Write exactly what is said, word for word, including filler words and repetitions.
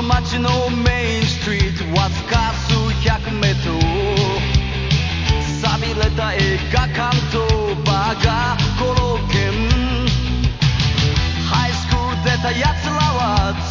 街のメインストリートわずか数百メートル寂れた映画館とバーガーコロッケンハイスクール出た奴らは